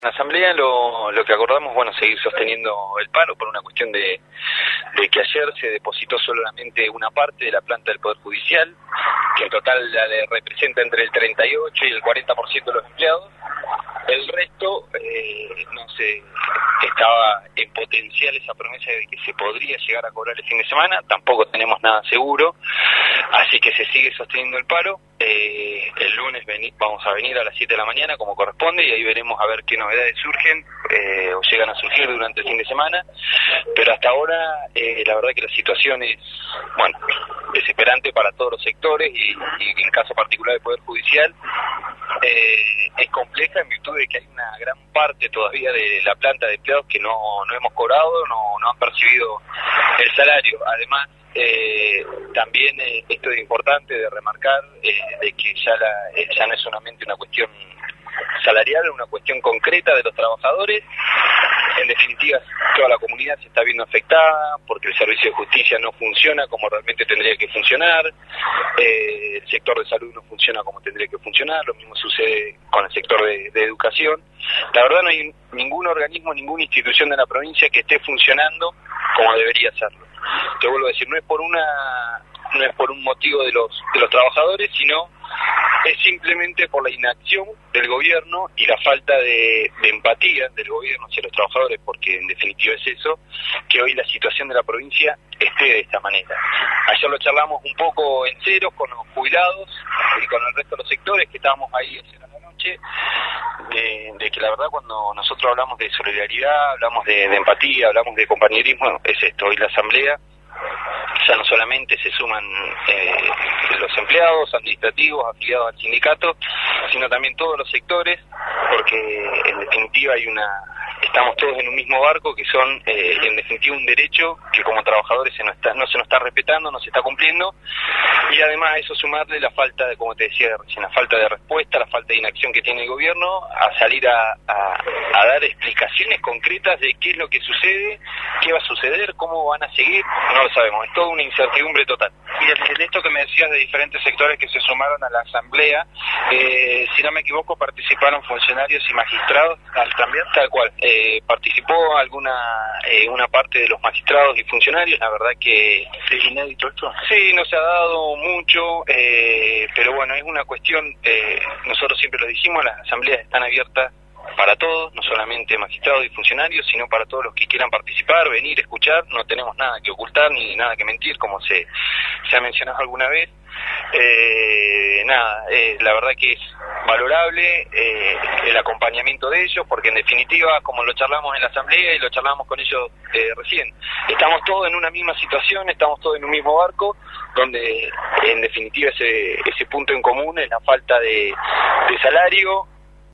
En la asamblea lo que acordamos, bueno, seguir sosteniendo el paro por una cuestión de que ayer se depositó solamente una parte de la planta del Poder Judicial, que en total le representa entre el 38 y el 40% de los empleados. El resto no se estaba en potencial esa promesa de que se podría llegar a cobrar el fin de semana, tampoco tenemos nada seguro, así que se sigue sosteniendo el paro. El lunes vamos a venir a las 7 de la mañana como corresponde y ahí veremos a ver qué novedades surgen o llegan a surgir durante el fin de semana, pero hasta ahora la verdad que la situación es, bueno, desesperante para todos los sectores y en el caso particular del Poder Judicial es compleja en virtud de que hay una gran parte todavía de la planta de empleados que no hemos cobrado, no han percibido el salario. Además, también esto es importante de remarcar, de que ya no es solamente una cuestión salarial, es una cuestión concreta de los trabajadores. En definitiva, toda la comunidad se está viendo afectada porque el servicio de justicia no funciona como realmente tendría que funcionar, el sector de salud no funciona como tendría que funcionar, lo mismo sucede con el sector de educación. La verdad no hay ningún organismo, ninguna institución de la provincia que esté funcionando como debería hacerlo. Te vuelvo a decir, no es por un motivo de los trabajadores, sino es simplemente por la inacción del gobierno y la falta de empatía del gobierno hacia los trabajadores, porque en definitiva es eso, que hoy la situación de la provincia esté de esta manera. Ayer lo charlamos un poco en ceros con los jubilados y con el resto de los sectores que estábamos ahí ayer a la noche, de que la verdad cuando nosotros hablamos de solidaridad, hablamos de empatía, hablamos de compañerismo, es esto. Hoy la asamblea ya no solamente se suman los empleados, administrativos, afiliados al sindicato, sino también todos los sectores, porque en definitiva estamos todos en un mismo barco, que son en definitiva un derecho que como trabajadores no se nos está respetando, no se está cumpliendo, y además a eso sumarle la falta de, como te decía recién, la falta de respuesta, la falta de inacción que tiene el gobierno a salir a dar explicaciones concretas de qué es lo que sucede, qué va a suceder, cómo van a seguir, no lo sabemos, es toda una incertidumbre total. Y en esto que me decías de diferentes sectores que se sumaron a la asamblea, si no me equivoco, participaron funcionarios y magistrados también. Tal cual, participó una parte de los magistrados y funcionarios, la verdad que... ¿Es inédito esto? Sí, no se ha dado mucho, pero bueno, es una cuestión, nosotros siempre lo dijimos, las asambleas están abiertas para todos, no solamente magistrados y funcionarios, sino para todos los que quieran participar, venir, escuchar, no tenemos nada que ocultar ni nada que mentir, como se ha mencionado alguna vez. La verdad que es valorable el acompañamiento de ellos, porque en definitiva, como lo charlamos en la asamblea y lo charlamos con ellos recién, estamos todos en una misma situación, estamos todos en un mismo barco, donde en definitiva ese punto en común es la falta de salario